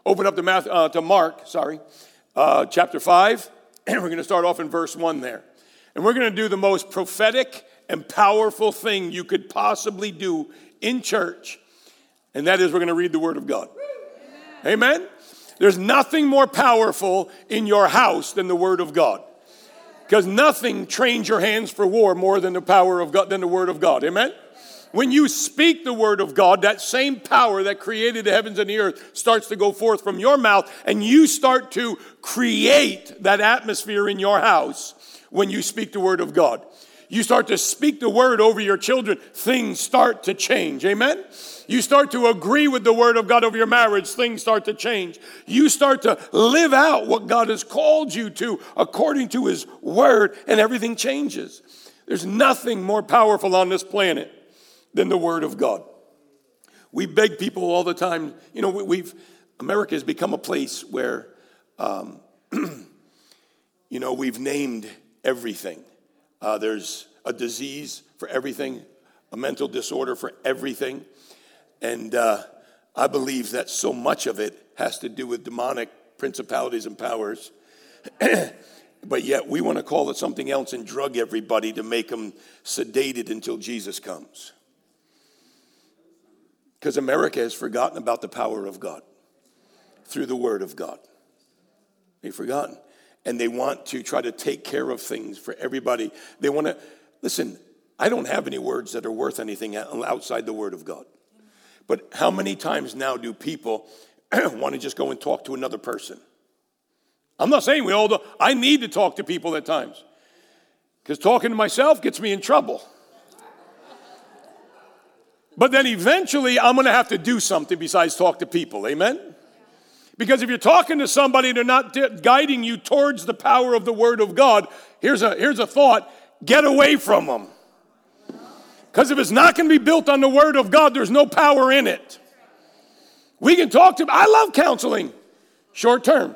Open up to Mark, chapter 5, and we're going to start off in verse 1 there. And we're going to do the most prophetic and powerful thing you could possibly do in church, and that is we're going to read the Word of God. Amen? There's nothing more powerful in your house than the Word of God. Because nothing trains your hands for war more than the power of God, than the Word of God. Amen? When you speak the Word of God, that same power that created the heavens and the earth starts to go forth from your mouth, and you start to create that atmosphere in your house when you speak the Word of God. You start to speak the Word over your children, things start to change. Amen? You start to agree with the Word of God over your marriage, things start to change. You start to live out what God has called you to according to His Word, and everything changes. There's nothing more powerful on this planet than the Word of God. We beg people all the time. You know, America has become a place where, we've named everything. There's a disease for everything, a mental disorder for everything. And I believe that so much of it has to do with demonic principalities and powers. But yet we want to call it something else and drug everybody to make them sedated until Jesus comes. Because America has forgotten about the power of God through the Word of God. They've forgotten. And they want to try to take care of things for everybody. They want to, listen, I don't have any words that are worth anything outside the Word of God. But how many times now do people want to just go and talk to another person? I'm not saying we all do. I need to talk to people at times. Because talking to myself gets me in trouble. But then eventually I'm going to have to do something besides talk to people. Amen? Because if you're talking to somebody and they're not guiding you towards the power of the Word of God, here's a thought. Get away from them. Because if it's not going to be built on the Word of God, there's no power in it. We can talk to them. I love counseling. Short term.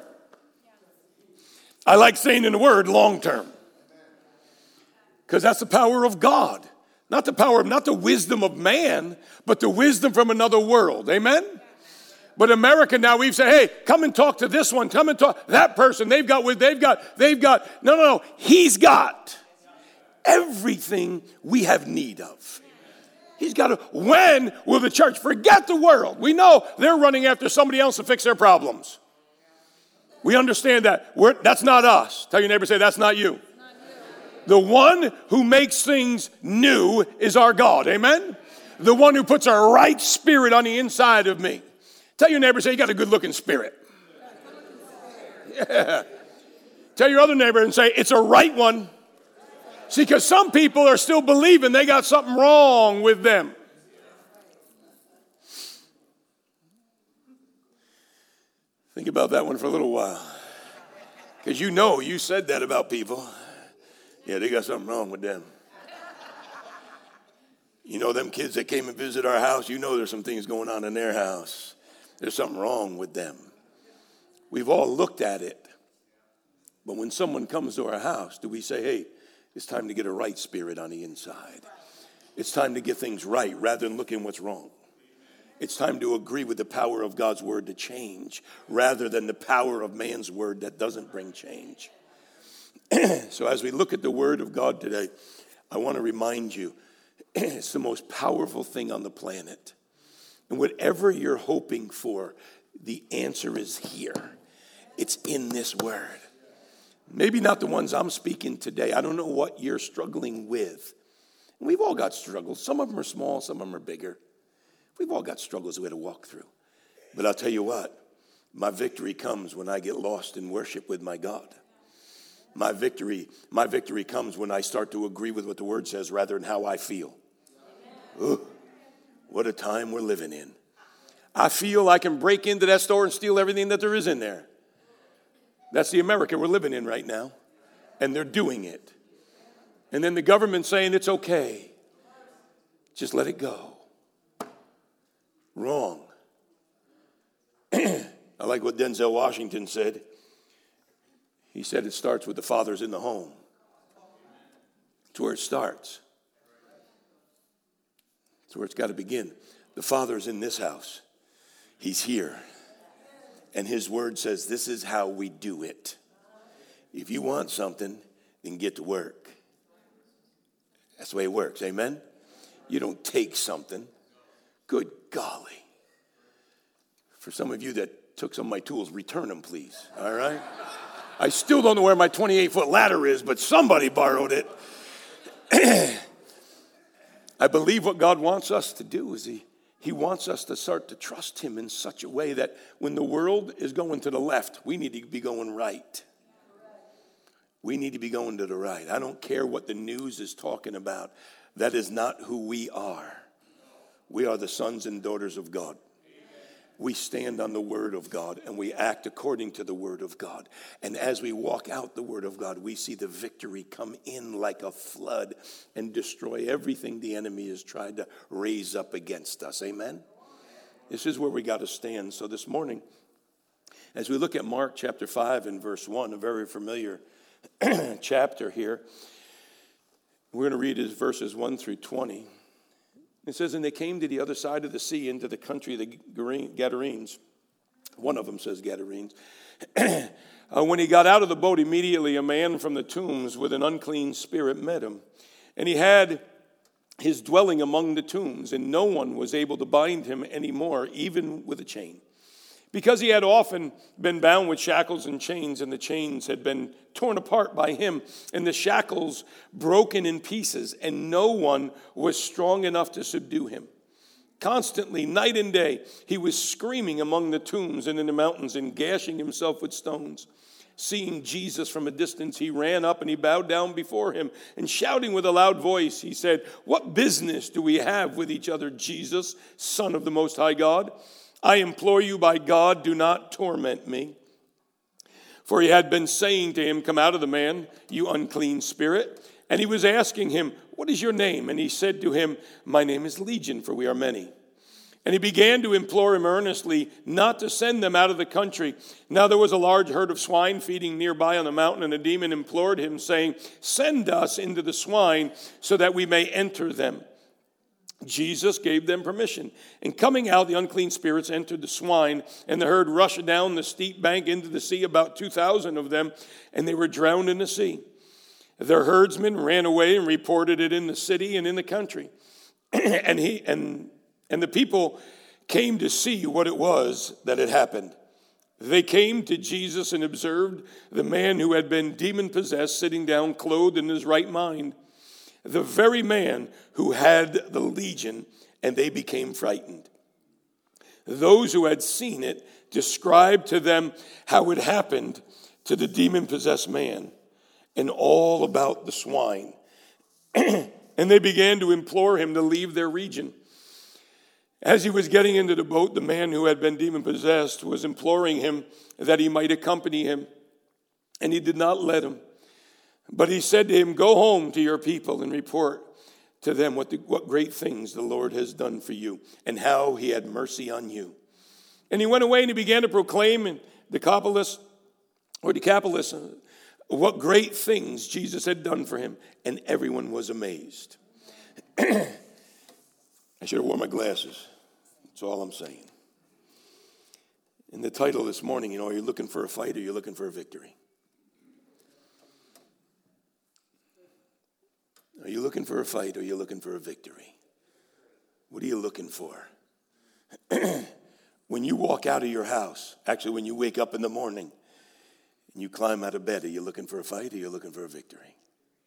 I like saying in the Word, long term. Because that's the power of God. Not the wisdom of man, but the wisdom from another world. Amen? But America now, we've said, hey, come and talk to this one. Come and talk that person. They've got. No. He's got everything we have need of. He's got when will the church forget the world? We know they're running after somebody else to fix their problems. We understand that. That's not us. Tell your neighbor, say, that's not you. The one who makes things new is our God. Amen? The one who puts a right spirit on the inside of me. Tell your neighbor, say, you got a good looking spirit. Yeah. Tell your other neighbor and say, it's a right one. See, because some people are still believing they got something wrong with them. Think about that one for a little while. Because you said that about people. Yeah, they got something wrong with them. You know, them kids that came and visited our house, there's some things going on in their house. There's something wrong with them. We've all looked at it. But when someone comes to our house, do we say, hey, it's time to get a right spirit on the inside. It's time to get things right rather than looking what's wrong. It's time to agree with the power of God's word to change rather than the power of man's word that doesn't bring change. So as we look at the Word of God today, I want to remind you, it's the most powerful thing on the planet. And whatever you're hoping for, the answer is here. It's in this Word. Maybe not the ones I'm speaking today. I don't know what you're struggling with. We've all got struggles. Some of them are small, some of them are bigger. We've all got struggles we had to walk through. But I'll tell you what, my victory comes when I get lost in worship with my God. My victory comes when I start to agree with what the Word says rather than how I feel. Ooh, what a time we're living in. I feel I can break into that store and steal everything that there is in there. That's the America we're living in right now. And they're doing it. And then the government's saying it's okay. Just let it go. Wrong. I like what Denzel Washington said. He said it starts with the fathers in the home. It's where it starts. It's where it's got to begin. The Father's in this house. He's here. And his word says this is how we do it. If you want something, then get to work. That's the way it works, amen? You don't take something. Good golly. For some of you that took some of my tools, return them, please, all right? I still don't know where my 28-foot ladder is, but somebody borrowed it. I believe what God wants us to do is he wants us to start to trust him in such a way that when the world is going to the left, we need to be going right. We need to be going to the right. I don't care what the news is talking about. That is not who we are. We are the sons and daughters of God. We stand on the word of God and we act according to the word of God. And as we walk out the word of God, we see the victory come in like a flood and destroy everything the enemy has tried to raise up against us. Amen? This is where we got to stand. So this morning, as we look at Mark chapter 5 and verse 1, a very familiar chapter here, we're going to read his verses 1 through 20. It says, and they came to the other side of the sea into the country of the Gadarenes. One of them says Gadarenes. When he got out of the boat, immediately a man from the tombs with an unclean spirit met him. And he had his dwelling among the tombs, and no one was able to bind him anymore, even with a chain. Because he had often been bound with shackles and chains, and the chains had been torn apart by him, and the shackles broken in pieces, and no one was strong enough to subdue him. Constantly, night and day, he was screaming among the tombs and in the mountains and gashing himself with stones. Seeing Jesus from a distance, he ran up and he bowed down before him, and shouting with a loud voice, he said, what business do we have with each other, Jesus, Son of the Most High God? I implore you by God, do not torment me. For he had been saying to him, come out of the man, you unclean spirit. And he was asking him, what is your name? And he said to him, my name is Legion, for we are many. And he began to implore him earnestly not to send them out of the country. Now there was a large herd of swine feeding nearby on the mountain, and the demon implored him, saying, send us into the swine so that we may enter them. Jesus gave them permission. And coming out, the unclean spirits entered the swine, and the herd rushed down the steep bank into the sea, about 2,000 of them, and they were drowned in the sea. Their herdsmen ran away and reported it in the city and in the country. And the people came to see what it was that had happened. They came to Jesus and observed the man who had been demon-possessed sitting down, clothed in his right mind, the very man who had the legion, and they became frightened. Those who had seen it described to them how it happened to the demon-possessed man and all about the swine. And they began to implore him to leave their region. As he was getting into the boat, the man who had been demon-possessed was imploring him that he might accompany him, and he did not let him. But he said to him, go home to your people and report to them what great things the Lord has done for you and how he had mercy on you. And he went away and he began to proclaim in Decapolis, what great things Jesus had done for him. And everyone was amazed. I should have worn my glasses. That's all I'm saying. In the title this morning, are you looking for a fight or are you looking for a victory? Are you looking for a fight or are you looking for a victory? What are you looking for? When you walk out of your house, actually when you wake up in the morning and you climb out of bed, are you looking for a fight or are you looking for a victory?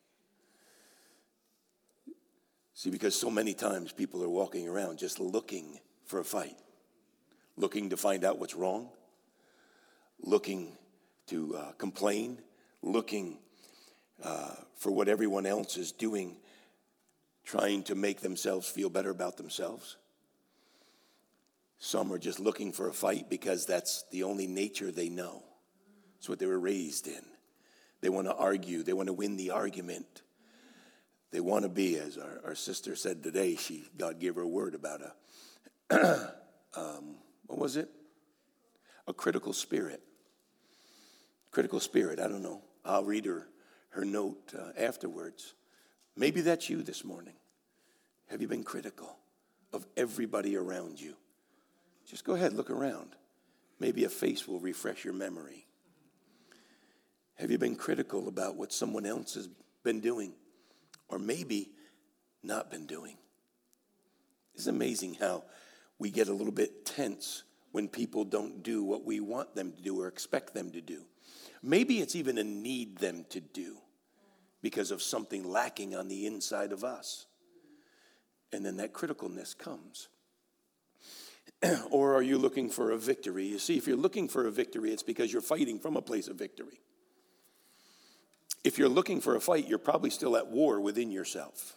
See, because so many times people are walking around just looking for a fight, looking to find out what's wrong, looking to complain, looking for what everyone else is doing, trying to make themselves feel better about themselves. Some are just looking for a fight because that's the only nature they know. It's what they were raised in. They want to argue. They want to win the argument. They want to be, as our sister said today, God gave her a word about what was it? A critical spirit. Critical spirit, I don't know. I'll read her note afterwards. Maybe that's you this morning. Have you been critical of everybody around you? Just go ahead, look around. Maybe a face will refresh your memory. Have you been critical about what someone else has been doing or maybe not been doing? It's amazing how we get a little bit tense when people don't do what we want them to do or expect them to do. Maybe it's even a need them to do because of something lacking on the inside of us. And then that criticalness comes. Or are you looking for a victory? You see, if you're looking for a victory, it's because you're fighting from a place of victory. If you're looking for a fight, you're probably still at war within yourself.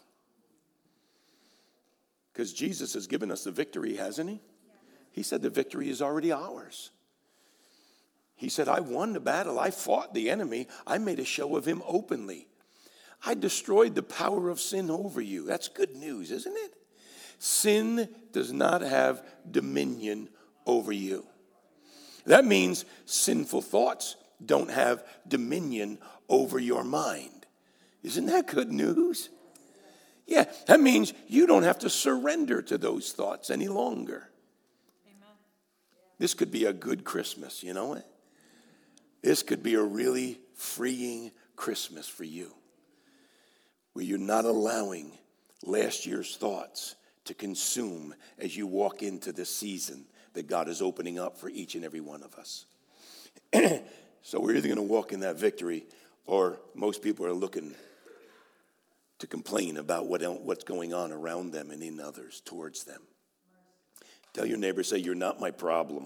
Because Jesus has given us the victory, hasn't he? He said the victory is already ours. He said, I won the battle. I fought the enemy. I made a show of him openly. I destroyed the power of sin over you. That's good news, isn't it? Sin does not have dominion over you. That means sinful thoughts don't have dominion over your mind. Isn't that good news? Yeah, that means you don't have to surrender to those thoughts any longer. Amen. This could be a good Christmas, you know what? This could be a really freeing Christmas for you, where you're not allowing last year's thoughts to consume as you walk into the season that God is opening up for each and every one of us. So we're either going to walk in that victory, or most people are looking to complain about what's going on around them and in others towards them. Tell your neighbor, say, you're not my problem.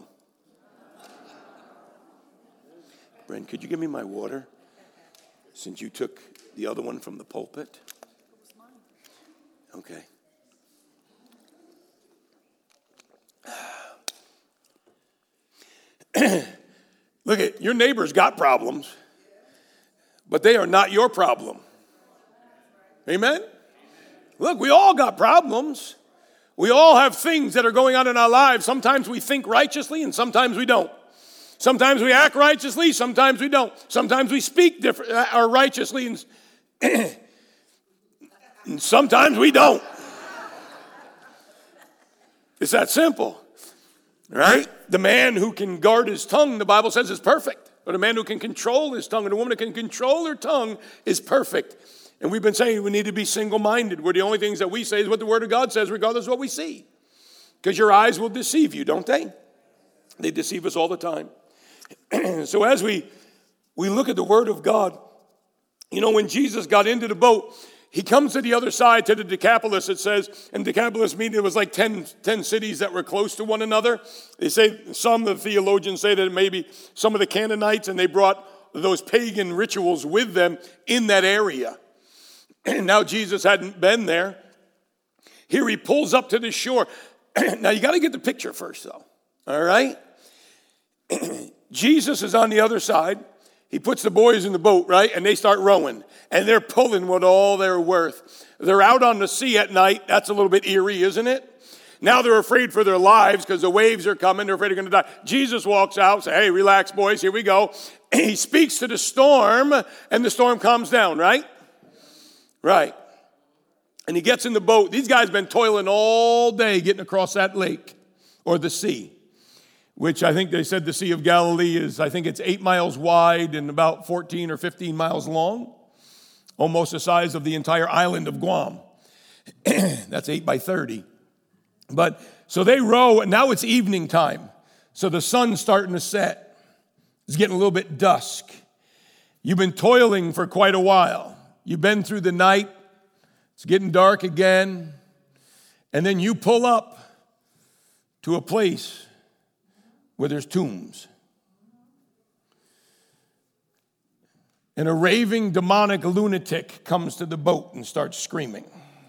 Brent, could you give me my water? Since you took the other one from the pulpit. Okay. Look at your neighbor's got problems, but they are not your problem. Amen? Look, we all got problems. We all have things that are going on in our lives. Sometimes we think righteously and sometimes we don't. Sometimes we act righteously, sometimes we don't. Sometimes we speak or righteously and sometimes we don't. It's that simple, right? The man who can guard his tongue, the Bible says, is perfect. But a man who can control his tongue and a woman who can control her tongue is perfect. And we've been saying we need to be single-minded, where the only things that we say is what the Word of God says, regardless of what we see. Because your eyes will deceive you, don't they? They deceive us all the time. So as we look at the Word of God, you know, when Jesus got into the boat, he comes to the other side, to the Decapolis, it says. And Decapolis meaning it was like 10 cities that were close to one another. They say, some of the theologians say that maybe some of the Canaanites, and they brought those pagan rituals with them in that area. And now Jesus hadn't been there. Here he pulls up to the shore. Now you got to get the picture first, though. All right? Jesus is on the other side. He puts the boys in the boat, right? And they start rowing. And they're pulling with all they're worth. They're out on the sea at night. That's a little bit eerie, isn't it? Now they're afraid for their lives because the waves are coming. They're afraid they're going to die. Jesus walks out, says, hey, relax, boys. Here we go. And he speaks to the storm, and the storm calms down, right? Right. And he gets in the boat. These guys have been toiling all day getting across that lake or the sea, which I think they said the Sea of Galilee is, I think it's 8 miles wide and about 14 or 15 miles long, almost the size of the entire island of Guam. That's 8 by 30. But so they row, and now it's evening time. So the sun's starting to set. It's getting a little bit dusk. You've been toiling for quite a while. You've been through the night. It's getting dark again. And then you pull up to a place where there's tombs. And a raving demonic lunatic comes to the boat and starts screaming.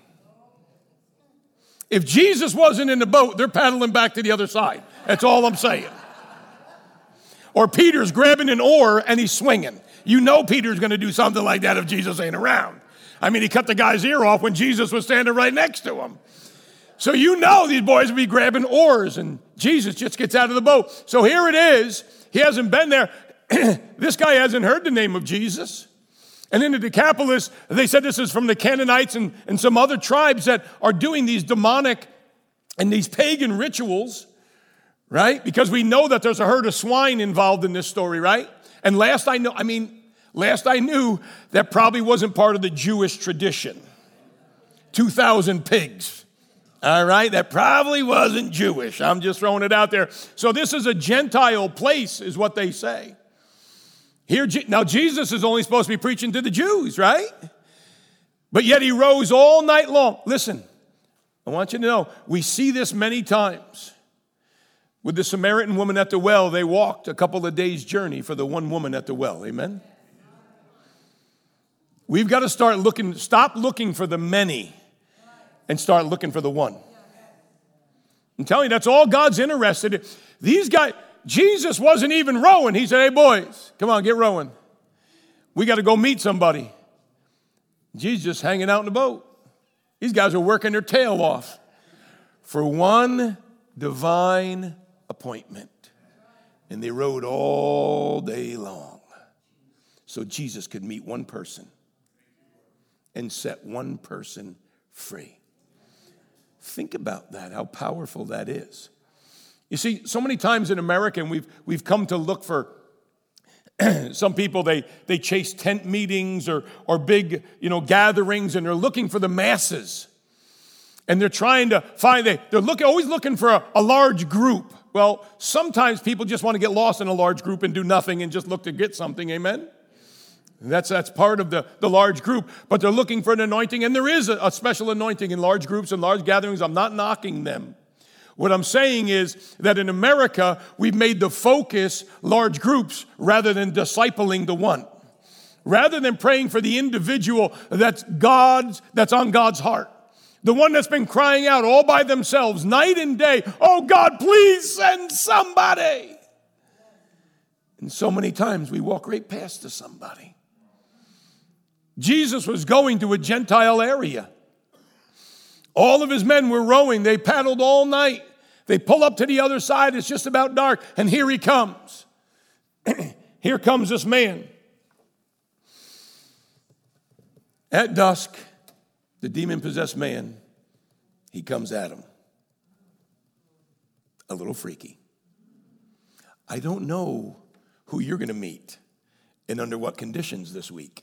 If Jesus wasn't in the boat, they're paddling back to the other side. That's all I'm saying. Or Peter's grabbing an oar and he's swinging. You know Peter's going to do something like that if Jesus ain't around. I mean, he cut the guy's ear off when Jesus was standing right next to him. So you know these boys will be grabbing oars, and Jesus just gets out of the boat. So here it is. He hasn't been there. This guy hasn't heard the name of Jesus. And in the Decapolis, they said this is from the Canaanites and some other tribes that are doing these demonic and these pagan rituals right? Because we know that there's a herd of swine involved in this story, right? And last I knew, that probably wasn't part of the Jewish tradition. 2,000 pigs. All right, that probably wasn't Jewish. I'm just throwing it out there. So this is a Gentile place, is what they say. Now Jesus is only supposed to be preaching to the Jews, right? But yet he rose all night long. Listen, I want you to know, we see this many times. With the Samaritan woman at the well, they walked a couple of days' journey for the one woman at the well. Amen? We've got to stop looking for the many and start looking for the one. I'm telling you, that's all God's interested in. These guys, Jesus wasn't even rowing. He said, hey, boys, come on, get rowing. We got to go meet somebody. Jesus just hanging out in the boat. These guys are working their tail off for one divine appointment. And they rowed all day long so Jesus could meet one person and set one person free. Think about that, how powerful that is. You see, so many times in America, and we've come to look for some people, they chase tent meetings or big, gatherings, and they're looking for the masses. And they're trying to always looking for a large group. Well, sometimes people just want to get lost in a large group and do nothing and just look to get something, amen? That's part of the large group. But they're looking for an anointing, and there is a special anointing in large groups and large gatherings. I'm not knocking them. What I'm saying is that in America, we've made the focus large groups rather than discipling the one. Rather than praying for the individual that's on God's heart. The one that's been crying out all by themselves, night and day, oh God, please send somebody. And so many times we walk right past to somebody. Jesus was going to a Gentile area. All of his men were rowing. They paddled all night. They pull up to the other side. It's just about dark. And here he comes. Here comes this man. At dusk, the demon-possessed man, he comes at him. A little freaky. I don't know who you're going to meet and under what conditions this week.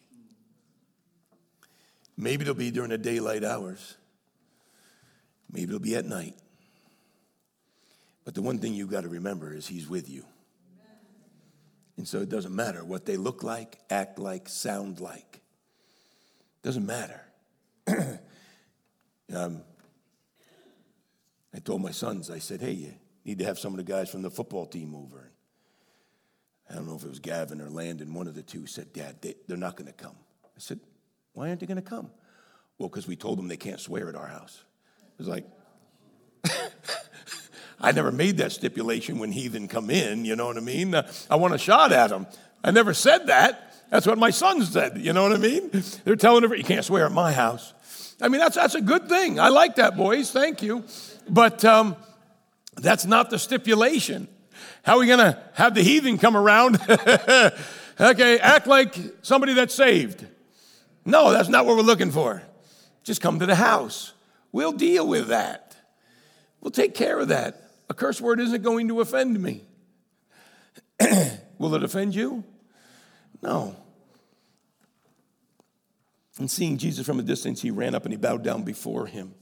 Maybe it'll be during the daylight hours. Maybe it'll be at night. But the one thing you've got to remember is he's with you. And so it doesn't matter what they look like, act like, sound like. Doesn't matter. I told my sons, I said, hey, you need to have some of the guys from the football team over. I don't know if it was Gavin or Landon, one of the two said, Dad, they're not going to come. I said, why aren't they going to come? Well, because we told them they can't swear at our house. It was like, I never made that stipulation when heathen come in, you know what I mean? I want a shot at them. I never said that. That's what my sons said, you know what I mean? They're telling everybody, you can't swear at my house. I mean, that's a good thing. I like that, boys. Thank you. But that's not the stipulation. How are we going to have the heathen come around? Okay, act like somebody that's saved. No, that's not what we're looking for. Just come to the house. We'll deal with that. We'll take care of that. A curse word isn't going to offend me. Will it offend you? No. And seeing Jesus from a distance, he ran up and he bowed down before him.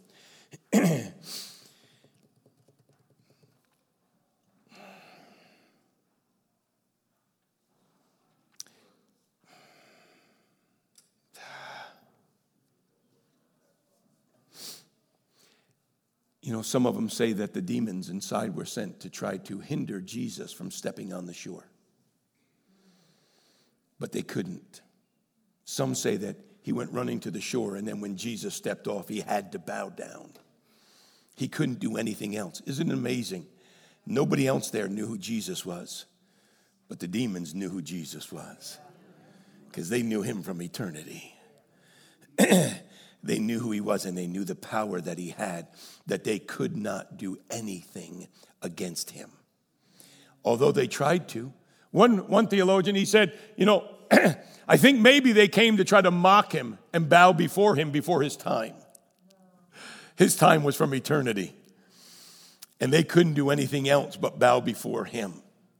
Some of them say that the demons inside were sent to try to hinder Jesus from stepping on the shore. But they couldn't. Some say that he went running to the shore, and then when Jesus stepped off, he had to bow down. He couldn't do anything else. Isn't it amazing? Nobody else there knew who Jesus was, but the demons knew who Jesus was because they knew him from eternity. They knew who he was, and they knew the power that he had, that they could not do anything against him. Although they tried to. One theologian, he said, I think maybe they came to try to mock him and bow before him before his time. His time was from eternity. and they couldn't do anything else but bow before him.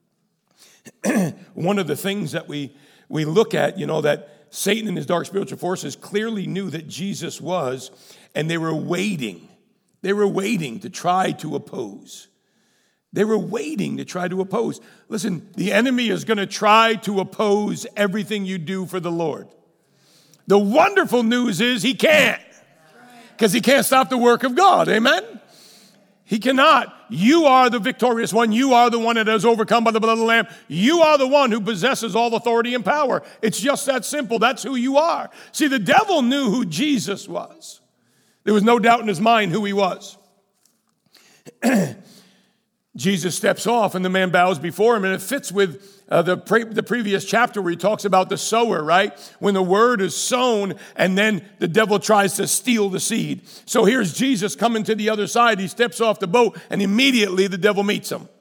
One of the things that we look at, that Satan and his dark spiritual forces clearly knew that Jesus was, and they were waiting. They were waiting to try to oppose. They were waiting to try to oppose. Listen, the enemy is going to try to oppose everything you do for the Lord. The wonderful news is he can't, because he can't stop the work of God. Amen? He cannot. You are the victorious one. You are the one that has overcome by the blood of the Lamb. You are the one who possesses all authority and power. It's just that simple. That's who you are. See, the devil knew who Jesus was. There was no doubt in his mind who he was. Jesus steps off and the man bows before him, and it fits with the previous chapter where he talks about the sower, right? When the word is sown and then the devil tries to steal the seed. So here's Jesus coming to the other side. He steps off the boat and immediately the devil meets him.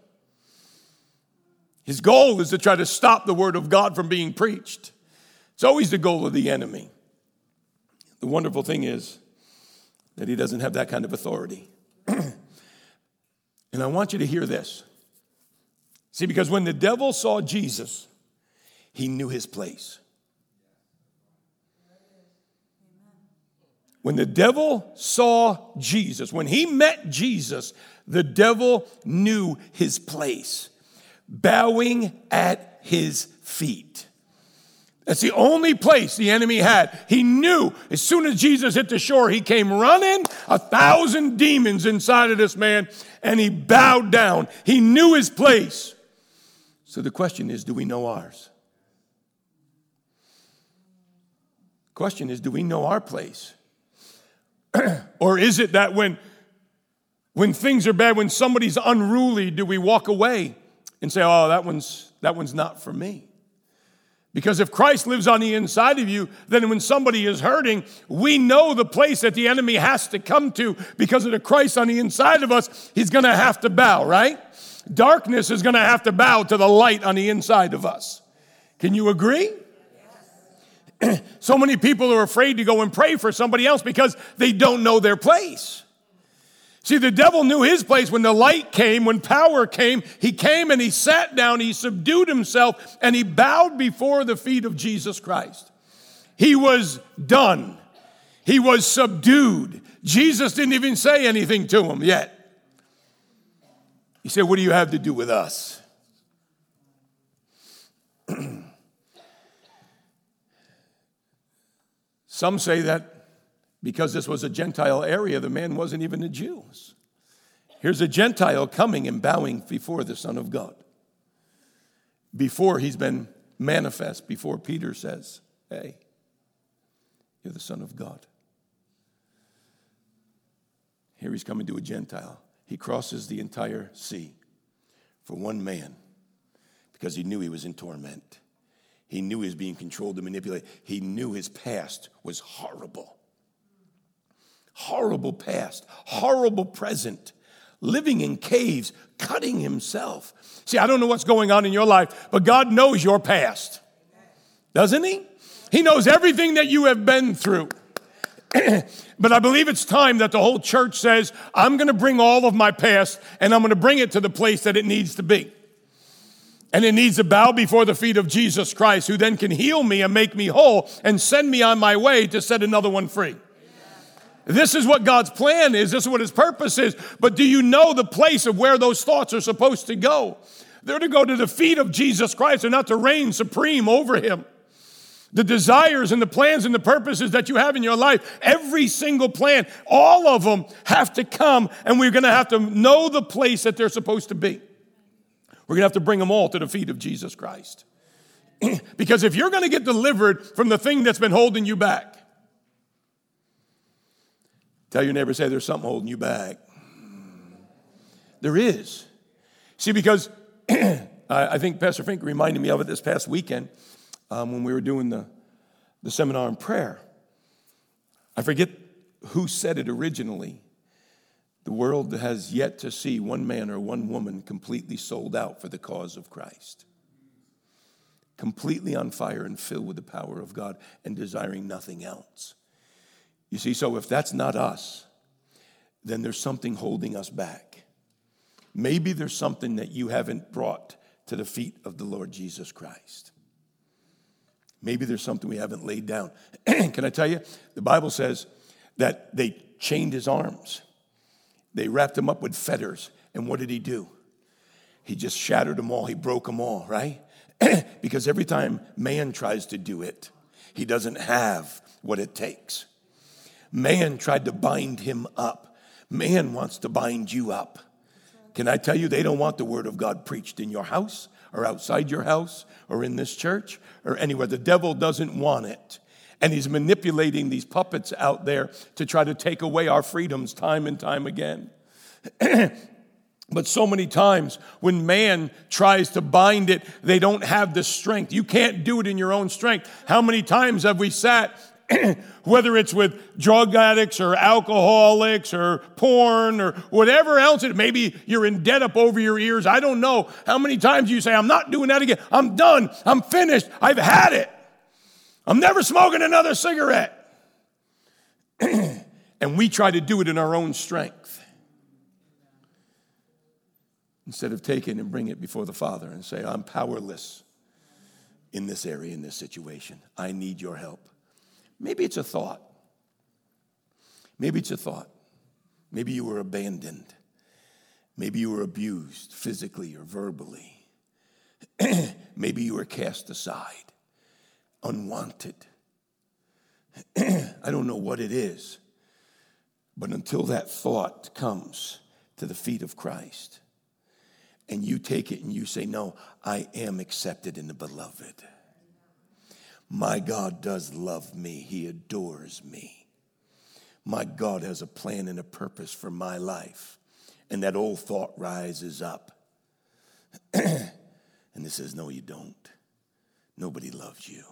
His goal is to try to stop the word of God from being preached. It's always the goal of the enemy. The wonderful thing is that he doesn't have that kind of authority. And I want you to hear this. See, because when the devil saw Jesus, he knew his place. When the devil saw Jesus, when he met Jesus, the devil knew his place, bowing at his feet. That's the only place the enemy had. He knew as soon as Jesus hit the shore, he came running, 1,000 demons inside of this man, and he bowed down. He knew his place. So the question is, do we know ours? Question is, do we know our place? Or is it that when things are bad, when somebody's unruly, do we walk away and say, oh, that one's not for me? Because if Christ lives on the inside of you, then when somebody is hurting, we know the place that the enemy has to come to because of the Christ on the inside of us. He's going to have to bow, right? Darkness is going to have to bow to the light on the inside of us. Can you agree? Yes. So many people are afraid to go and pray for somebody else because they don't know their place. See, the devil knew his place. When the light came, when power came, he came and he sat down, he subdued himself, and he bowed before the feet of Jesus Christ. He was done. He was subdued. Jesus didn't even say anything to him yet. He said, what do you have to do with us? Some say that because this was a Gentile area, the man wasn't even a Jew. Here's a Gentile coming and bowing before the Son of God. Before he's been manifest, before Peter says, hey, you're the Son of God. Here he's coming to a Gentile. He crosses the entire sea for one man because he knew he was in torment. He knew he was being controlled and manipulated. He knew his past was horrible. Horrible past, horrible present, living in caves, cutting himself. See, I don't know what's going on in your life, but God knows your past. Doesn't he? He knows everything that you have been through. But I believe it's time that the whole church says, I'm going to bring all of my past and I'm going to bring it to the place that it needs to be. And it needs to bow before the feet of Jesus Christ, who then can heal me and make me whole and send me on my way to set another one free. This is what God's plan is. This is what his purpose is. But do you know the place of where those thoughts are supposed to go? They're to go to the feet of Jesus Christ. They're not to reign supreme over him. The desires and the plans and the purposes that you have in your life, every single plan, all of them have to come, and we're going to have to know the place that they're supposed to be. We're going to have to bring them all to the feet of Jesus Christ. Because if you're going to get delivered from the thing that's been holding you back, tell your neighbor, say, there's something holding you back. There is. See, because I think Pastor Fink reminded me of it this past weekend when we were doing the seminar on prayer. I forget who said it originally. The world has yet to see one man or one woman completely sold out for the cause of Christ. Completely on fire and filled with the power of God and desiring nothing else. You see, so if that's not us, then there's something holding us back. Maybe there's something that you haven't brought to the feet of the Lord Jesus Christ. Maybe there's something we haven't laid down. Can I tell you? The Bible says that they chained his arms. They wrapped him up with fetters. And what did he do? He just shattered them all. He broke them all, right? Because every time man tries to do it, he doesn't have what it takes. Man tried to bind him up. Man wants to bind you up. Can I tell you, they don't want the word of God preached in your house or outside your house or in this church or anywhere. The devil doesn't want it. And he's manipulating these puppets out there to try to take away our freedoms time and time again. But so many times when man tries to bind it, they don't have the strength. You can't do it in your own strength. How many times have we sat, whether it's with drug addicts or alcoholics or porn or whatever else, maybe you're in debt up over your ears. I don't know how many times you say, I'm not doing that again. I'm done. I'm finished. I've had it. I'm never smoking another cigarette. And we try to do it in our own strength, instead of taking and bring it before the Father and say, I'm powerless in this area, in this situation. I need your help. Maybe it's a thought. Maybe it's a thought. Maybe you were abandoned. Maybe you were abused physically or verbally. Maybe you were cast aside, unwanted. I don't know what it is, but until that thought comes to the feet of Christ, and you take it and you say, no, I am accepted in the beloved. My God does love me. He adores me. My God has a plan and a purpose for my life. And that old thought rises up. And it says, no, you don't. Nobody loves you.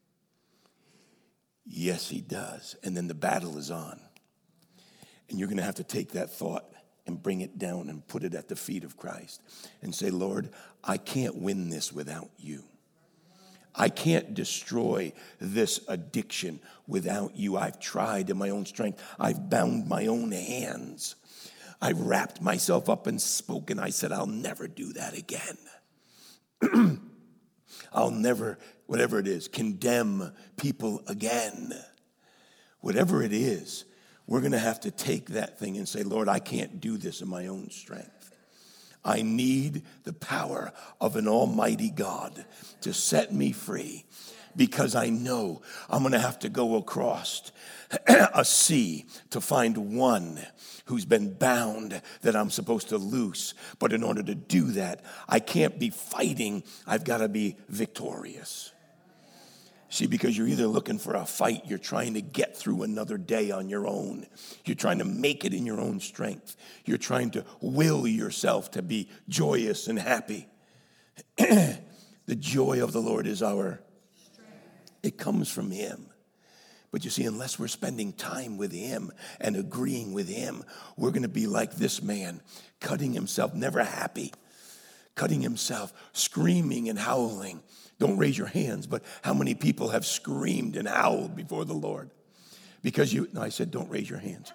Yes, he does. And then the battle is on. And you're going to have to take that thought and bring it down and put it at the feet of Christ and say, Lord, I can't win this without you. I can't destroy this addiction without you. I've tried in my own strength. I've bound my own hands. I've wrapped myself up and spoken. I said, I'll never do that again. I'll never, whatever it is, condemn people again. Whatever it is, we're going to have to take that thing and say, Lord, I can't do this in my own strength. I need the power of an almighty God to set me free, because I know I'm going to have to go across a sea to find one who's been bound that I'm supposed to loose. But in order to do that, I can't be fighting. I've got to be victorious. See, because you're either looking for a fight, you're trying to get through another day on your own. You're trying to make it in your own strength. You're trying to will yourself to be joyous and happy. The joy of the Lord is our strength. It comes from him. But you see, unless we're spending time with him and agreeing with him, we're going to be like this man, cutting himself, never happy, cutting himself, screaming and howling. Don't raise your hands, but how many people have screamed and howled before the Lord? Because I said don't raise your hands.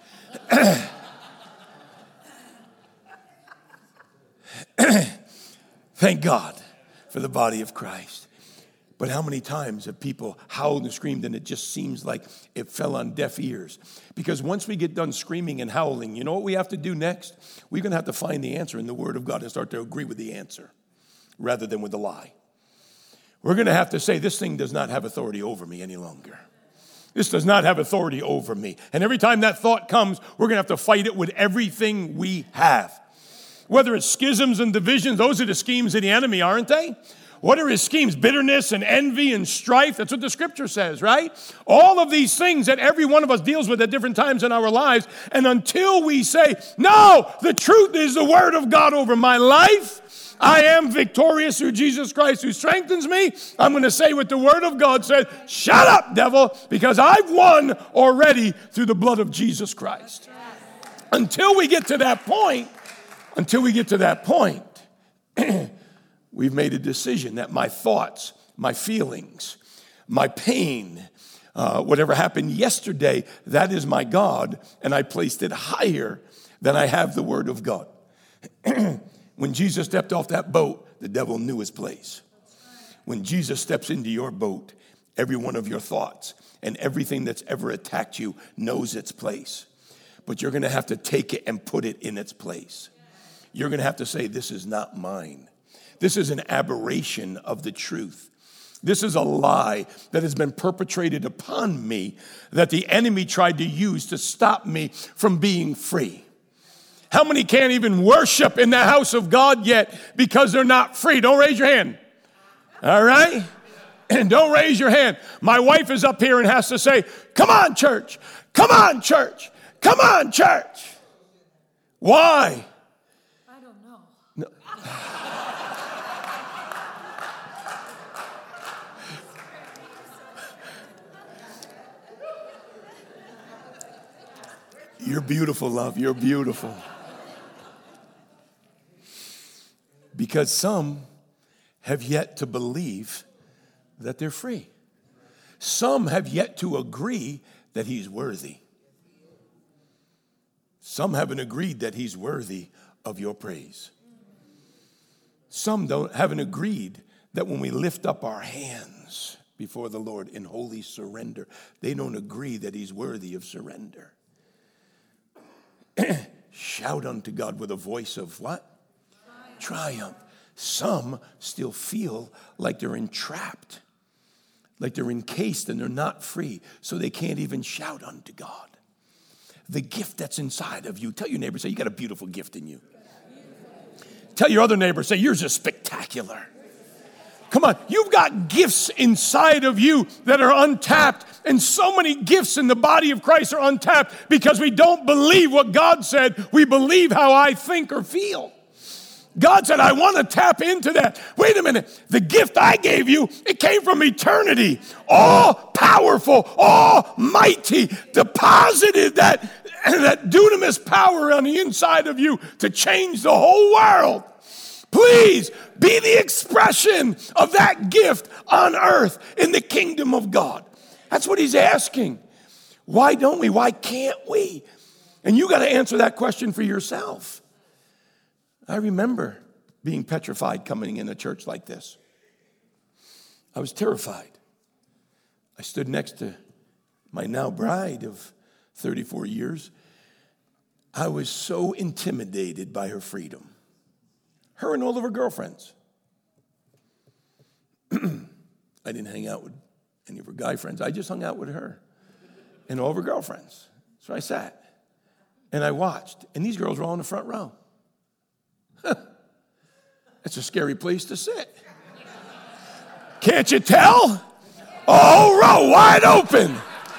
Thank God for the body of Christ. But how many times have people howled and screamed and it just seems like it fell on deaf ears? Because once we get done screaming and howling, you know what we have to do next? We're going to have to find the answer in the Word of God and start to agree with the answer rather than with the lie. We're going to have to say, this thing does not have authority over me any longer. This does not have authority over me. And every time that thought comes, we're going to have to fight it with everything we have. Whether it's schisms and divisions, those are the schemes of the enemy, aren't they? What are his schemes? Bitterness and envy and strife. That's what the scripture says, right? All of these things that every one of us deals with at different times in our lives. And until we say, no, the truth is the word of God over my life, I am victorious through Jesus Christ who strengthens me, I'm going to say what the word of God said, shut up, devil, because I've won already through the blood of Jesus Christ. Until we get to that point, we've made a decision that my thoughts, my feelings, my pain, whatever happened yesterday, that is my God, and I placed it higher than I have the word of God. When Jesus stepped off that boat, the devil knew his place. When Jesus steps into your boat, every one of your thoughts and everything that's ever attacked you knows its place. But you're going to have to take it and put it in its place. You're going to have to say, this is not mine. This is an aberration of the truth. This is a lie that has been perpetrated upon me that the enemy tried to use to stop me from being free. How many can't even worship in the house of God yet because they're not free? Don't raise your hand. All right? And don't raise your hand. My wife is up here and has to say, come on, church. Come on, church. Come on, church. Why? I don't know. No. You're beautiful, love. You're beautiful. Because some have yet to believe that they're free. Some have yet to agree that he's worthy. Some haven't agreed that he's worthy of your praise. Some haven't agreed that when we lift up our hands before the Lord in holy surrender, they don't agree that he's worthy of surrender. Shout unto God with a voice of what? Triumph. Some still feel like they're entrapped, like they're encased and they're not free, so they can't even shout unto God. The gift that's inside of you, tell your neighbor, say, you got a beautiful gift in you. Tell your other neighbor, say, yours is spectacular. Come on, you've got gifts inside of you that are untapped, and so many gifts in the body of Christ are untapped because we don't believe what God said. We believe how I think or feel. God said, I want to tap into that. Wait a minute. The gift I gave you, it came from eternity. All powerful, almighty, deposited that dunamis power on the inside of you to change the whole world. Please be the expression of that gift on earth in the kingdom of God. That's what he's asking. Why don't we? Why can't we? And you got to answer that question for yourself. I remember being petrified coming in a church like this. I was terrified. I stood next to my now bride of 34 years. I was so intimidated by her freedom. Her and all of her girlfriends. I didn't hang out with any of her guy friends. I just hung out with her and all of her girlfriends. So I sat and I watced. And these girls were all in the front row. That's a scary place to sit. Can't you tell? A whole row wide open.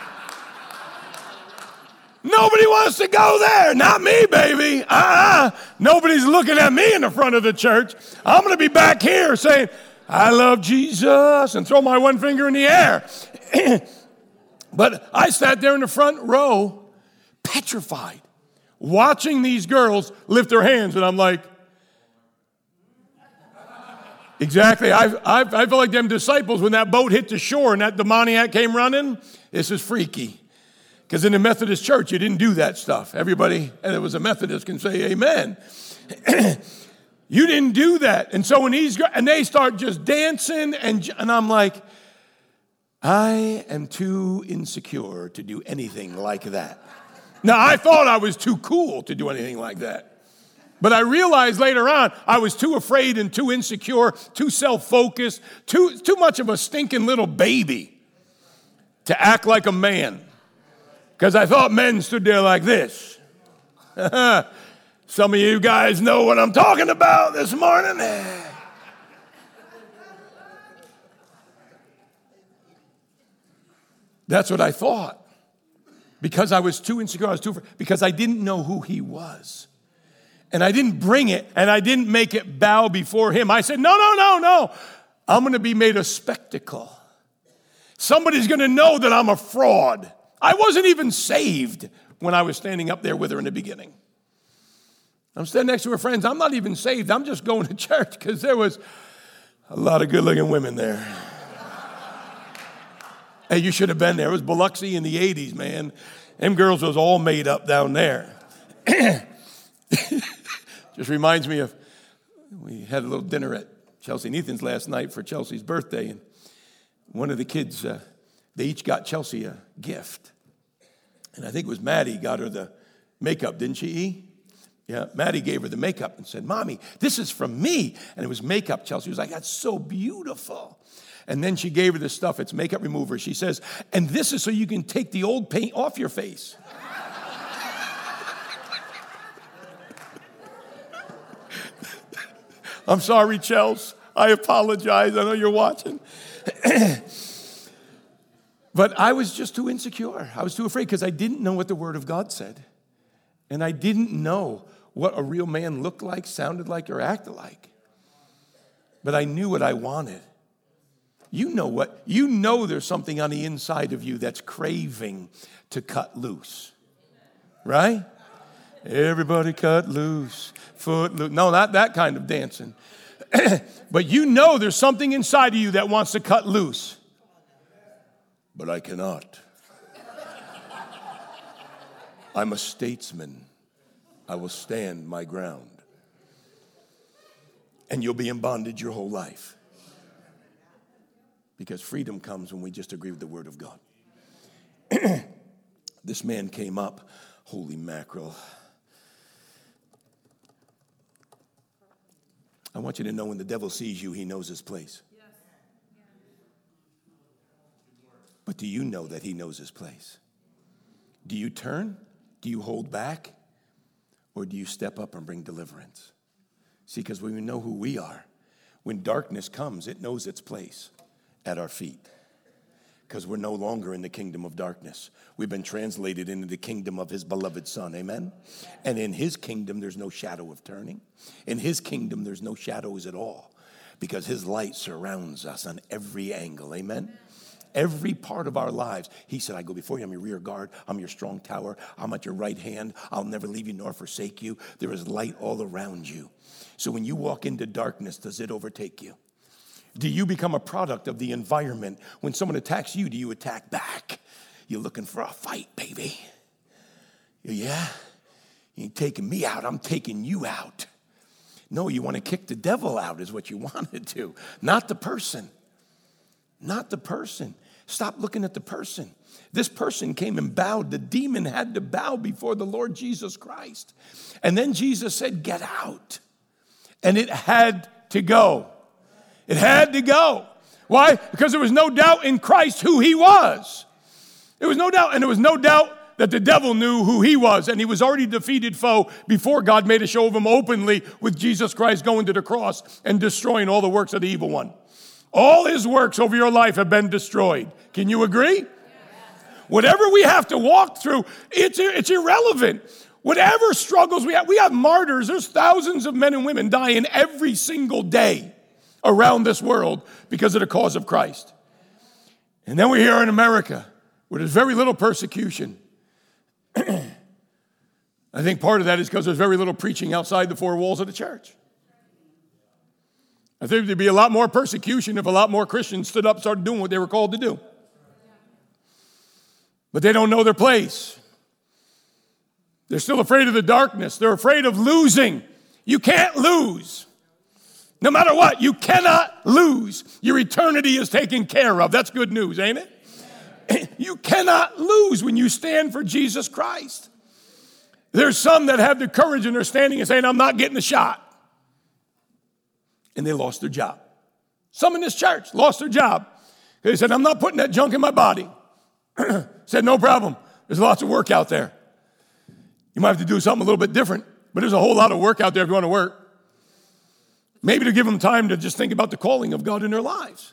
Nobody wants to go there. Not me, baby. Nobody's looking at me in the front of the church. I'm going to be back here saying, I love Jesus, and throw my one finger in the air. But I sat there in the front row, petrified, watching these girls lift their hands, and I'm like, exactly. I feel like them disciples when that boat hit the shore and that demoniac came running. This is freaky. Because in the Methodist church, you didn't do that stuff. Everybody, and it was a Methodist, can say amen. You didn't do that. And so when they start just dancing, and I'm like, I am too insecure to do anything like that. Now, I thought I was too cool to do anything like that. But I realized later on, I was too afraid and too insecure, too self-focused, too much of a stinking little baby to act like a man. Because I thought men stood there like this. Some of you guys know what I'm talking about this morning. That's what I thought. Because I was too insecure, because I didn't know who he was. And I didn't bring it, and I didn't make it bow before him. I said, no. I'm going to be made a spectacle. Somebody's going to know that I'm a fraud. I wasn't even saved when I was standing up there with her in the beginning. I'm standing next to her friends. I'm not even saved. I'm just going to church because there was a lot of good-looking women there. Hey, you should have been there. It was Biloxi in the 80s, man. Them girls was all made up down there. Just reminds me of We had a little dinner at Chelsea and Ethan's last night for Chelsea's birthday, and one of the kids, they each got Chelsea a gift. And I think it was Maddie got her the makeup, didn't she, E? Yeah, Maddie gave her the makeup and said, Mommy, this is from me. And it was makeup. Chelsea was like, that's so beautiful. And then she gave her the stuff, it's makeup remover. She says, and this is so you can take the old paint off your face. I'm sorry, Chels. I apologize. I know you're watching. But I was just too insecure. I was too afraid because I didn't know what the Word of God said. And I didn't know what a real man looked like, sounded like, or acted like. But I knew what I wanted. You know there's something on the inside of you that's craving to cut loose. Right? Everybody cut loose, foot loose. No, not that kind of dancing. But you know there's something inside of you that wants to cut loose. But I cannot. I'm a statesman. I will stand my ground. And you'll be in bondage your whole life. Because freedom comes when we just agree with the Word of God. This man came up, holy mackerel. I want you to know when the devil sees you, he knows his place. But do you know that he knows his place? Do you turn? Do you hold back? Or do you step up and bring deliverance? See, because when we know who we are, when darkness comes, it knows its place at our feet. Because we're no longer in the kingdom of darkness. We've been translated into the kingdom of his beloved Son, amen? And in his kingdom, there's no shadow of turning. In his kingdom, there's no shadows at all. Because his light surrounds us on every angle, amen? Every part of our lives. He said, I go before you. I'm your rear guard. I'm your strong tower. I'm at your right hand. I'll never leave you nor forsake you. There is light all around you. So when you walk into darkness, does it overtake you? Do you become a product of the environment? When someone attacks you, do you attack back? You're looking for a fight, baby. Yeah? You ain't taking me out. I'm taking you out. No, you want to kick the devil out is what you want to do. Not the person. Not the person. Stop looking at the person. This person came and bowed. The demon had to bow before the Lord Jesus Christ. And then Jesus said, get out. And it had to go. It had to go. Why? Because there was no doubt in Christ who he was. There was no doubt. And there was no doubt that the devil knew who he was. And he was already defeated foe before God made a show of him openly with Jesus Christ going to the cross and destroying all the works of the evil one. All his works over your life have been destroyed. Can you agree? Yes. Whatever we have to walk through, it's irrelevant. Whatever struggles we have martyrs. There's thousands of men and women dying every single day around this world because of the cause of Christ. And then we're here in America where there's very little persecution. I think part of that is because there's very little preaching outside the four walls of the church. I think there'd be a lot more persecution if a lot more Christians stood up and started doing what they were called to do. But they don't know their place. They're still afraid of the darkness. They're afraid of losing. You can't lose. No matter what, you cannot lose. Your eternity is taken care of. That's good news, ain't it? You cannot lose when you stand for Jesus Christ. There's some that have the courage and they're standing and saying, I'm not getting a shot. And they lost their job. Some in this church lost their job. They said, I'm not putting that junk in my body. Said, no problem. There's lots of work out there. You might have to do something a little bit different, but there's a whole lot of work out there if you want to work. Maybe to give them time to just think about the calling of God in their lives.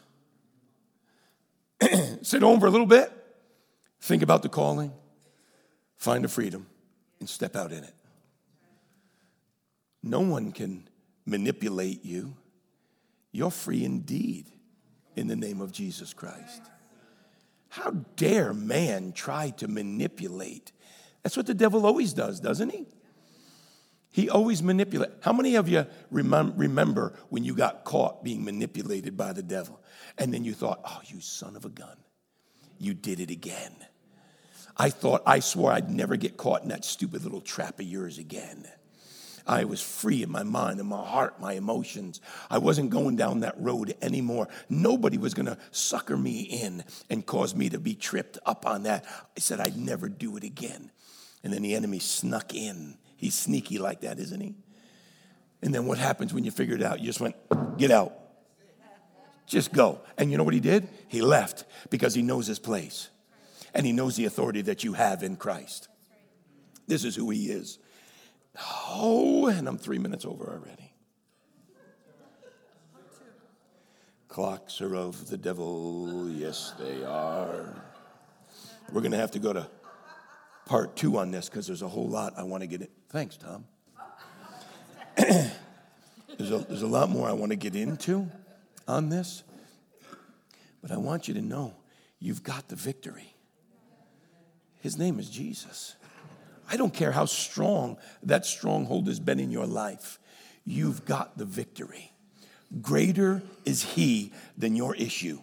Sit home for a little bit, think about the calling, find the freedom, and step out in it. No one can manipulate you. You're free indeed in the name of Jesus Christ. How dare man try to manipulate? That's what the devil always does, doesn't he? He always manipulates. How many of you remember when you got caught being manipulated by the devil? And then you thought, oh, you son of a gun. You did it again. I swore I'd never get caught in that stupid little trap of yours again. I was free in my mind, in my heart, my emotions. I wasn't going down that road anymore. Nobody was going to sucker me in and cause me to be tripped up on that. I said I'd never do it again. And then the enemy snuck in. He's sneaky like that, isn't he? And then what happens when you figure it out? You just went, get out. Just go. And you know what he did? He left because he knows his place. And he knows the authority that you have in Christ. This is who he is. Oh, and I'm 3 minutes over already. Clocks are of the devil. Yes, they are. We're going to have to go to part 2 on this because there's a whole lot I want to get in. Thanks, Tom. There's a lot more I want to get into on this. But I want you to know you've got the victory. His name is Jesus. I don't care how strong that stronghold has been in your life. You've got the victory. Greater is he than your issue.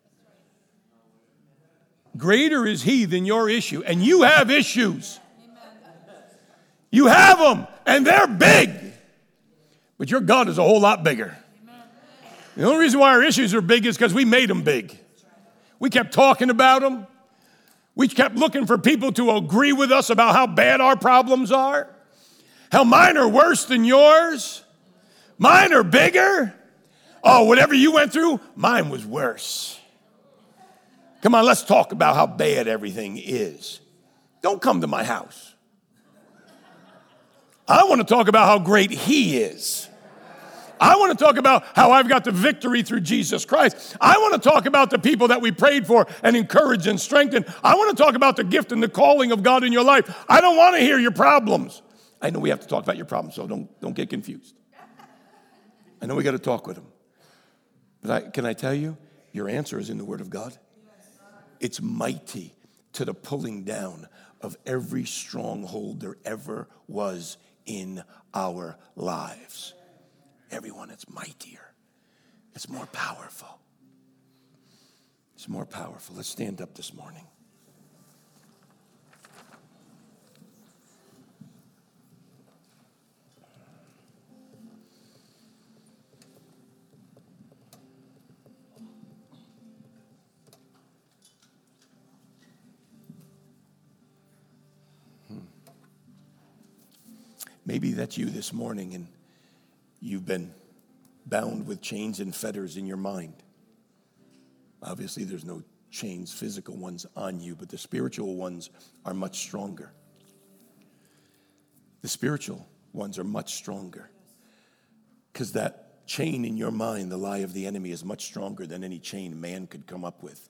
Greater is he than your issue. And you have issues. You have them, and they're big. But your God is a whole lot bigger. The only reason why our issues are big is because we made them big. We kept talking about them. We kept looking for people to agree with us about how bad our problems are. How mine are worse than yours. Mine are bigger. Oh, whatever you went through, mine was worse. Come on, let's talk about how bad everything is. Don't come to my house. I want to talk about how great he is. I want to talk about how I've got the victory through Jesus Christ. I want to talk about the people that we prayed for and encouraged and strengthened. I want to talk about the gift and the calling of God in your life. I don't want to hear your problems. I know we have to talk about your problems, so don't get confused. I know we got to talk with them. But can I tell you, your answer is in the Word of God. It's mighty to the pulling down of every stronghold there ever was in our lives. Everyone, it's mightier. It's more powerful. It's more powerful. Let's stand up this morning. Maybe that's you this morning, and you've been bound with chains and fetters in your mind. Obviously, there's no chains, physical ones on you, but the spiritual ones are much stronger. The spiritual ones are much stronger because that chain in your mind, the lie of the enemy, is much stronger than any chain man could come up with.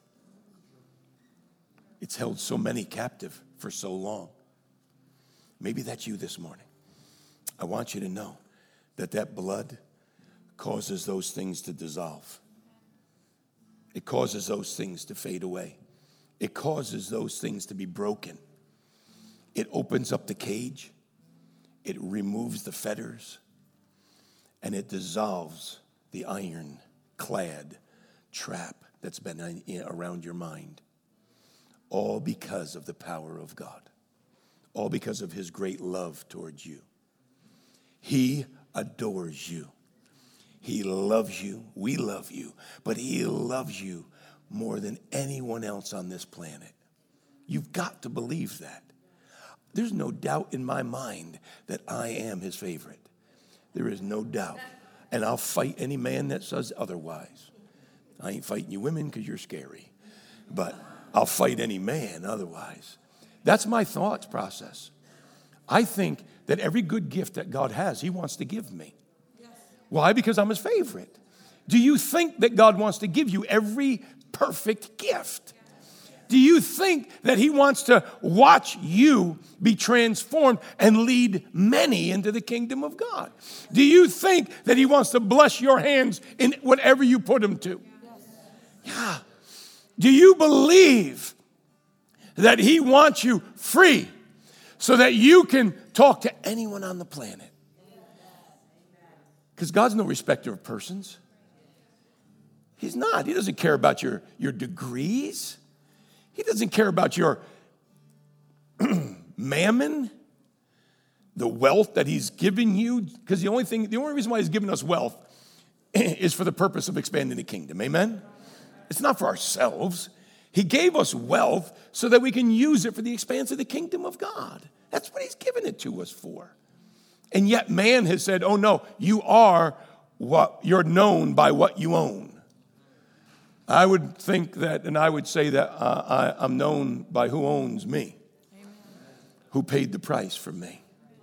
It's held so many captive for so long. Maybe that's you this morning. I want you to know that blood causes those things to dissolve. It causes those things to fade away. It causes those things to be broken. It opens up the cage. It removes the fetters. And it dissolves the iron-clad trap that's been around your mind. All because of the power of God. All because of his great love towards you. He adores you. He loves you. We love you. But he loves you more than anyone else on this planet. You've got to believe that. There's no doubt in my mind that I am his favorite. There is no doubt. And I'll fight any man that says otherwise. I ain't fighting you women because you're scary. But I'll fight any man otherwise. That's my thoughts process. I think that every good gift that God has, he wants to give me. Yes. Why? Because I'm his favorite. Do you think that God wants to give you every perfect gift? Do you think that he wants to watch you be transformed and lead many into the kingdom of God? Do you think that he wants to bless your hands in whatever you put him to? Yeah. Do you believe that he wants you free so that you can talk to anyone on the planet? Because God's no respecter of persons. He's not. He doesn't care about your degrees. He doesn't care about your mammon. the wealth that he's given you, because the only reason why he's given us wealth is for the purpose of expanding the kingdom. Amen? It's not for ourselves. He gave us wealth so that we can use it for the expanse of the kingdom of God. That's what he's given it to us for. And yet man has said, oh no, you're known by what you own. I would think that, and I would say that I'm known by who owns me, who paid the price for me.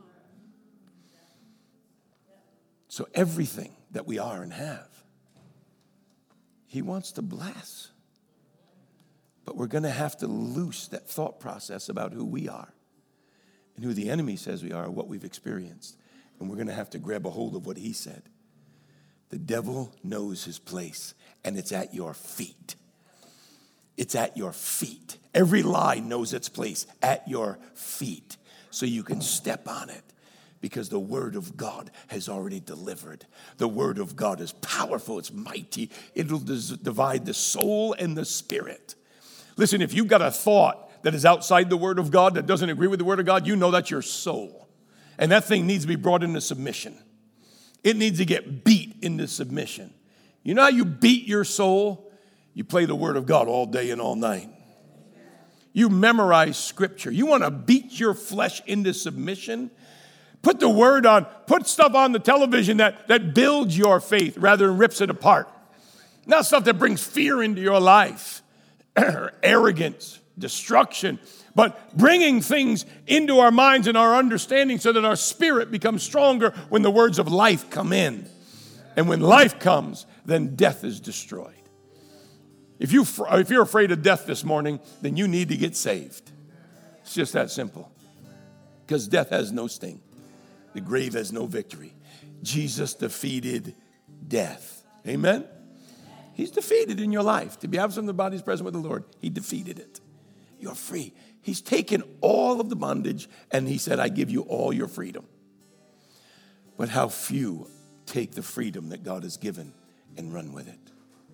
So everything that we are and have, he wants to bless. But we're going to have to loose that thought process about who we are and who the enemy says we are, what we've experienced. And we're going to have to grab a hold of what he said. The devil knows his place, and it's at your feet. It's at your feet. Every lie knows its place at your feet, so you can step on it, because the word of God has already delivered. The word of God is powerful. It's mighty. It'll divide the soul and the spirit. Listen, if you've got a thought that is outside the word of God, that doesn't agree with the word of God, you know that's your soul. And that thing needs to be brought into submission. It needs to get beat into submission. You know how you beat your soul? You play the word of God all day and all night. You memorize scripture. You want to beat your flesh into submission? Put the word on, put stuff on the television that builds your faith rather than rips it apart. Not stuff that brings fear into your life, arrogance, destruction, but bringing things into our minds and our understanding so that our spirit becomes stronger when the words of life come in. And when life comes, then death is destroyed. If you're afraid of death this morning, then you need to get saved. It's just that simple. Because death has no sting. The grave has no victory. Jesus defeated death. Amen? He's defeated in your life. To be absent from the body is present with the Lord. He defeated it. You're free. He's taken all of the bondage and he said, I give you all your freedom. But how few take the freedom that God has given and run with it.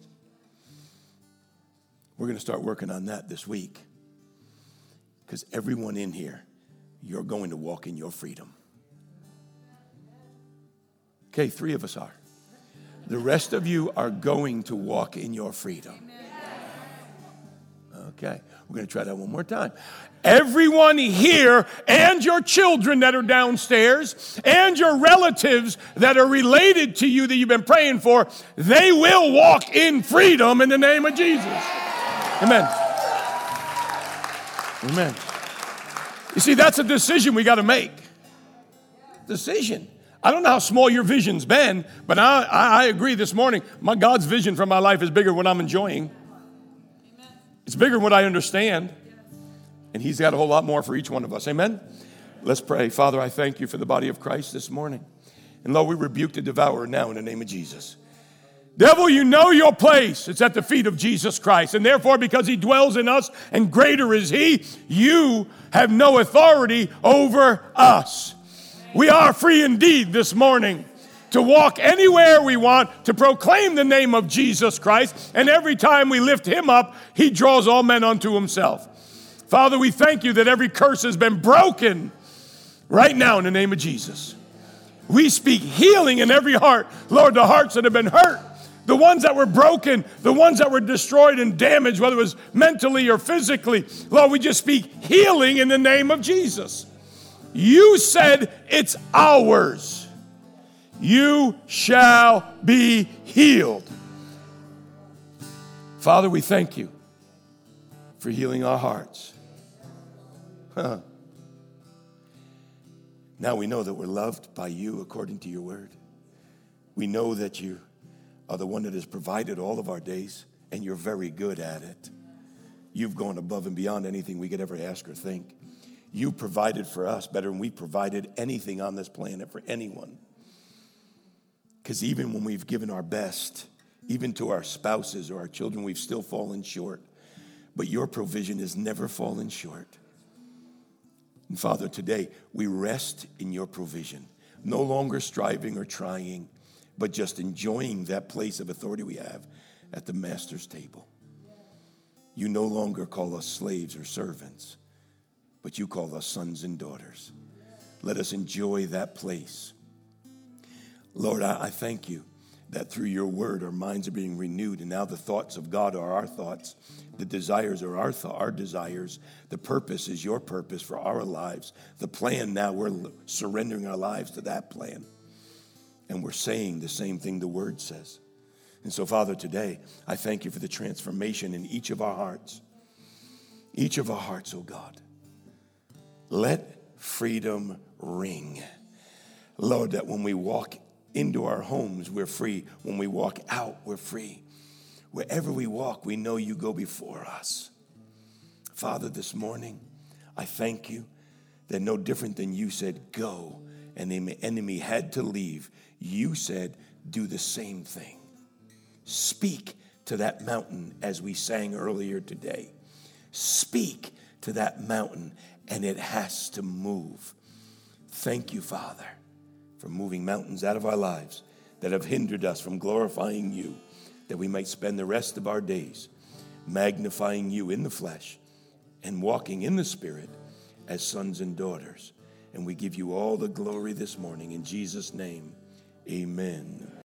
We're going to start working on that this week. Because everyone in here, you're going to walk in your freedom. Okay, 3 of us are. The rest of you are going to walk in your freedom. Okay, we're going to try that one more time. Everyone here and your children that are downstairs and your relatives that are related to you that you've been praying for, they will walk in freedom in the name of Jesus. Amen. Amen. You see, that's a decision we got to make. Decision. I don't know how small your vision's been, but I agree this morning. My God's vision for my life is bigger than what I'm enjoying. It's bigger than what I understand. And he's got a whole lot more for each one of us. Amen? Let's pray. Father, I thank you for the body of Christ this morning. And Lord, we rebuke the devourer now in the name of Jesus. Devil, you know your place. It's at the feet of Jesus Christ. And therefore, because he dwells in us and greater is he, you have no authority over us. We are free indeed this morning to walk anywhere we want, to proclaim the name of Jesus Christ. And every time we lift him up, he draws all men unto himself. Father, we thank you that every curse has been broken right now in the name of Jesus. We speak healing in every heart. Lord, the hearts that have been hurt, the ones that were broken, the ones that were destroyed and damaged, whether it was mentally or physically. Lord, we just speak healing in the name of Jesus. You said it's ours. You shall be healed. Father, we thank you for healing our hearts. Now we know that we're loved by you according to your word. We know that you are the one that has provided all of our days, and you're very good at it. You've gone above and beyond anything we could ever ask or think. You provided for us better than we provided anything on this planet for anyone. Because even when we've given our best, even to our spouses or our children, we've still fallen short. But your provision has never fallen short. And Father, today we rest in your provision, no longer striving or trying, but just enjoying that place of authority we have at the Master's table. You no longer call us slaves or servants, but you call us sons and daughters. Let us enjoy that place. Lord, I thank you that through your word our minds are being renewed, and now the thoughts of God are our thoughts. The desires are our desires. The purpose is your purpose for our lives. The plan, now we're surrendering our lives to that plan. And we're saying the same thing the word says. And so, Father, today, I thank you for the transformation in each of our hearts. Each of our hearts, oh God. Let freedom ring. Lord, that when we walk into our homes, we're free. When we walk out, we're free. Wherever we walk, we know you go before us. Father, this morning, I thank you that no different than you said, go, and the enemy had to leave. You said, do the same thing. Speak to that mountain as we sang earlier today. Speak to that mountain, and it has to move. Thank you, Father, for moving mountains out of our lives that have hindered us from glorifying you, that we might spend the rest of our days magnifying you in the flesh and walking in the Spirit as sons and daughters. And we give you all the glory this morning. In Jesus' name, amen.